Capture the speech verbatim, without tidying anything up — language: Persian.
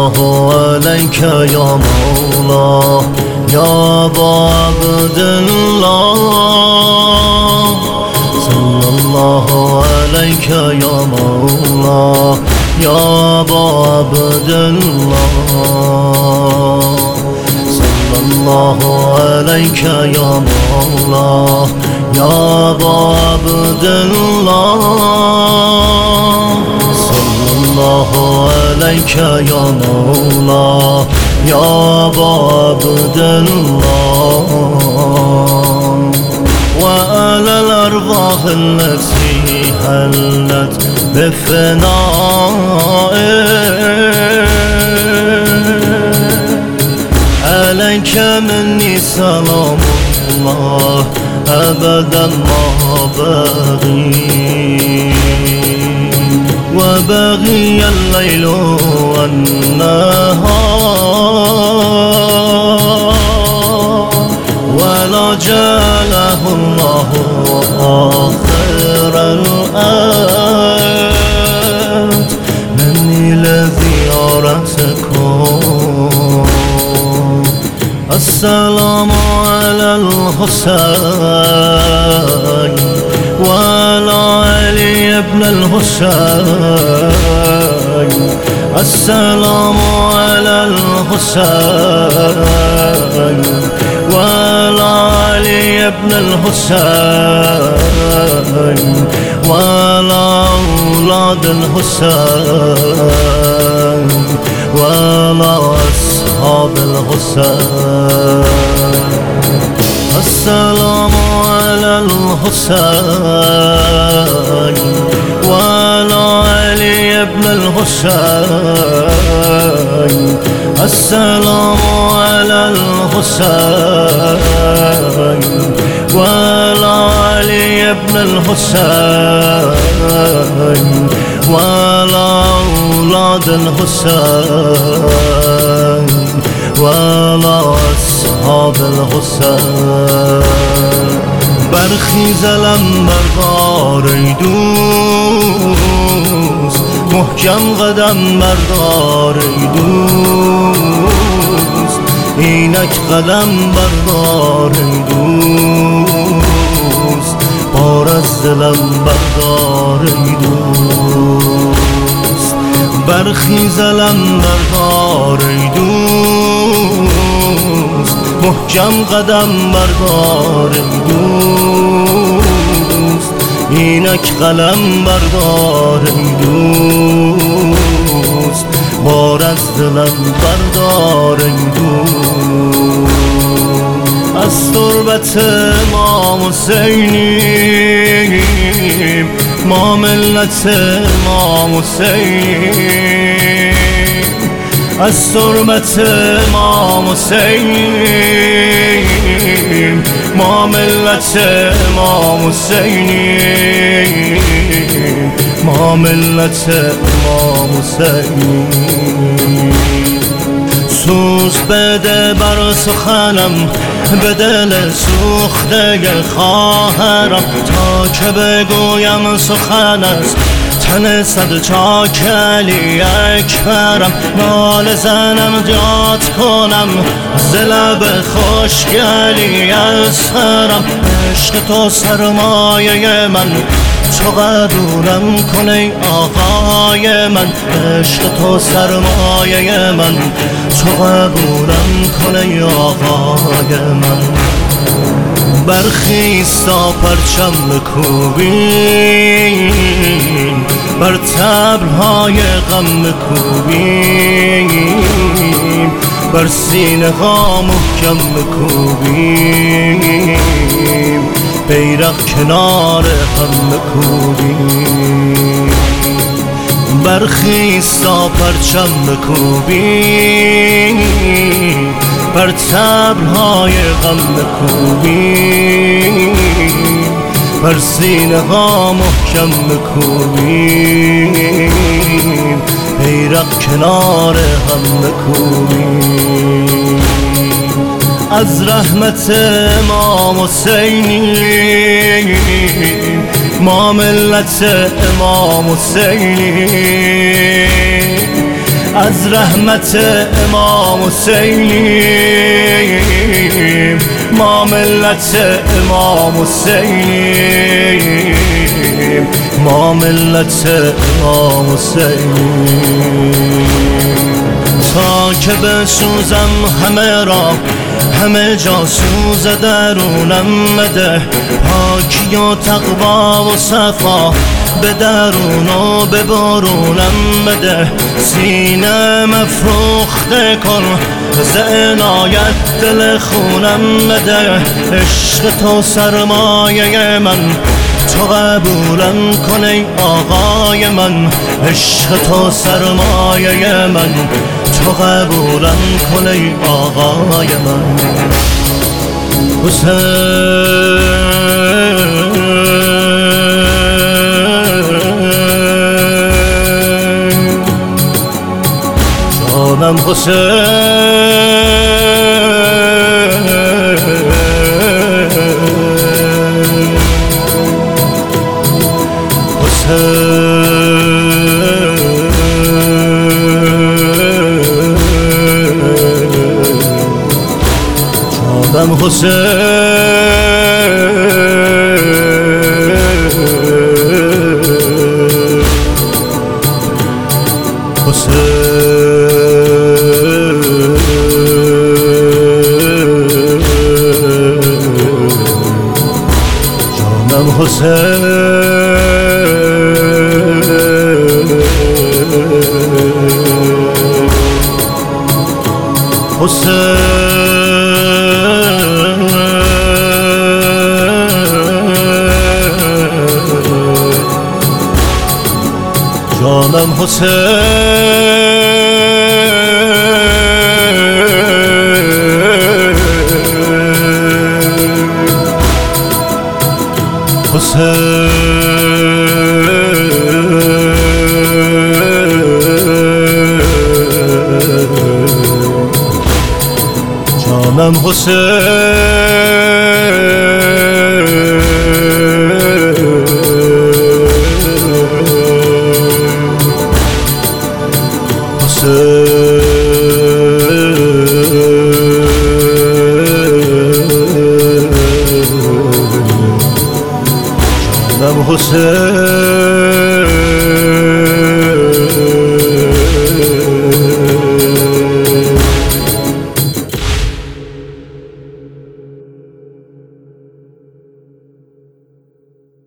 الله عليك يا مولا يا أبا عبد الله صلى الله عليك يا مولا يا أبا عبد الله صلى الله عليك يا مولا يا أبا عبد الله صلى الله عليك يا مولا يا أبا عبد الله وعلى الأرواح التي هلت بفنائك عليك مني سلام الله أبدا ما بغي وبغي الليل والنهار ولا جعله الله آخر الأرض مني لزيارتكم. السلام على الحسين وعلى علي بن الحسين. السلام على الحسين وعلى علي بن الحسين وعلى أولاد الحسين وعلى أصحاب الحسين. السلام على الحسين وعلى علي بن الحسين. السلام على الحسين وعلى علي بن الحسين وعلى أولاد الحسين وعلى أصحاب الحسين. برخیز لنبر دار ای دوست محکم قدم بردار ای دوست اینک قدم بردار ای دوست بار از دلم بردار ای دوست. برخیز لنبر دار ای دوست محکم قدم بردار ای دوست اینک قلم بردار ای دوست بار از دلم بردار ای دوست. از تربت امام حسینیم ما ملت امام حسینیم. از تربت امام حسینیم ما ملت امام حسینیم ما ملت امام حسینیم. سوز بده بر سخنم به دل سوخته خواهرم تا که بگویم سخن است تن صد چاک علی اکبرم. نال زنم جات کنم ز لب خشک علی اصغرم. عشق تو سرمایه من تو قبولم کن ای آقای من. عشق تو سرمایه من تو قبولم کن ای آقای من. برخیز تا پرچم بکوبیم بر طبل‌های غم بکوبیم بر سینه ها محکم بکوبیم بیرق کنار هم بکوبیم. برخیز تا پرچم بکوبیم بر طبل‌های غم بکوبیم بر سینه ها محکم بکوبیم بیرق کنار هم بکوبیم. از رحمت امام حسینیم ما ملت امام حسینیم. از رحمت امام حسینیم، ما ملت امام حسینیم، ما ملت امام حسینیم. تا که بسوزم همه را، همه جا سوز درونم بده، پاکی و تقوا و صفا به درون و به بارونم بده. سینه مفروخته کن ز عنایت دل خونم بده. عشق تو سرمایه من، تو قبولم کن ای آقای من. عشق تو سرمایه من، تو قبولم کن ای آقای من. حسین جانم جانم حسین جانم حسین جانم حسین حسین جانم حسین